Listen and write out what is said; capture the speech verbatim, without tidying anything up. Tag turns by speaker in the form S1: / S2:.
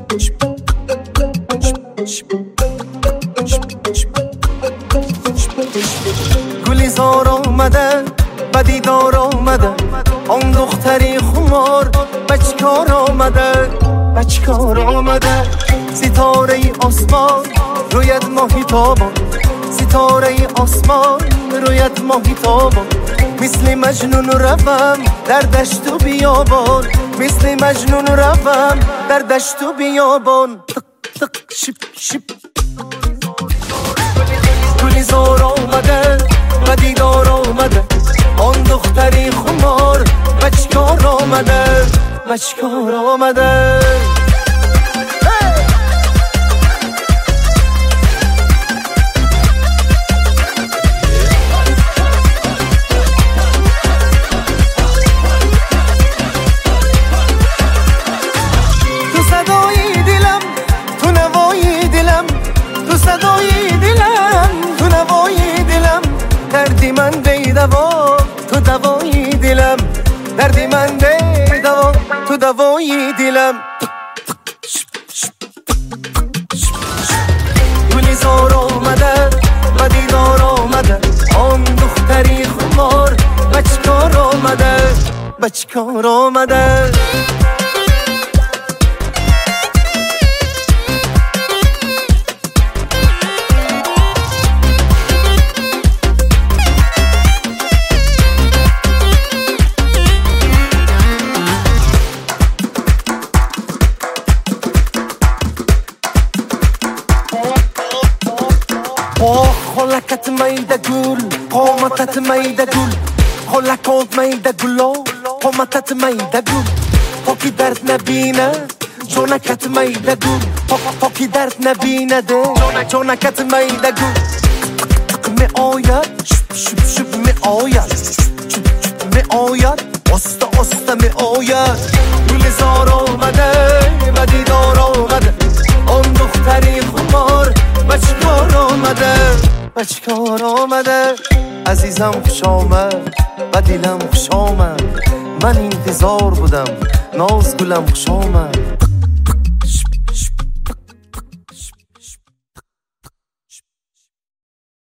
S1: گلیزار آمده و دیدار آمده، آن دختری خمار بچکار آمده، بچکار آمده. ستاره ای آسمان رویت ماهی تابان، ستاره ای آسمان رویت ماهی تابان. مثل مجنون روم در دشت و بیابان، مثل مجنون روم در دشت و بیابان. تق تق شپ شپ گلیزار آمده و دیدار آمده، آن دختری خمار بچکار آمده، بچکار آمده. تو صدای دلم، تو نوای دلم، تو صدای دلم، تو نوای دلم. دردی من دی دوا، تو دوای دلم، دردی من دی دوا، تو دوای دلم. گلیزار آمده و دیدار آمده، آن دختری خمار بچکار آمده، بچکار آمده. خلقت میده گل، قامتت میده گل، خلقات میده گل، قامتت میده گل. پاکی درد نبینه جونکت میده گل، پاکی درد نبینه ده جونکت میده گل. می آید شب شب شب می آید، شب شب می آید، آسته آسته می آید. گلزار آمده و دیدار آمده، آن دختری خمار بچکار آمده، بچکار آمده. عزیزم خوش آمد و دلم خوش آمد، من انتظار بودم ناز گلم خوش آمد.